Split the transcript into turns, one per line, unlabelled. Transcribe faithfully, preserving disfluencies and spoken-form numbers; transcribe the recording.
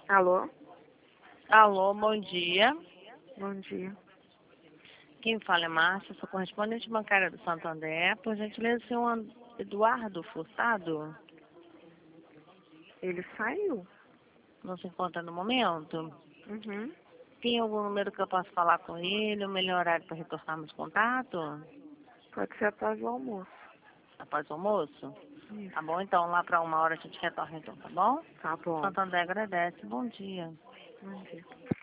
Alô?
Alô, bom dia.
Bom dia.
Quem fala é Márcia, sou correspondente bancária do Santander. Por gentileza, o senhor Eduardo Furtado
Ele saiu?
não se encontra no momento?
Uhum.
Tem algum número que eu possa falar com ele, o melhor horário para retornarmos contato?
Pode ser após o almoço.
Após o almoço?
Isso.
Tá bom, então lá para uma hora a gente retorna então, tá bom?
Tá bom.
Santander agradece. Bom dia.
Bom dia.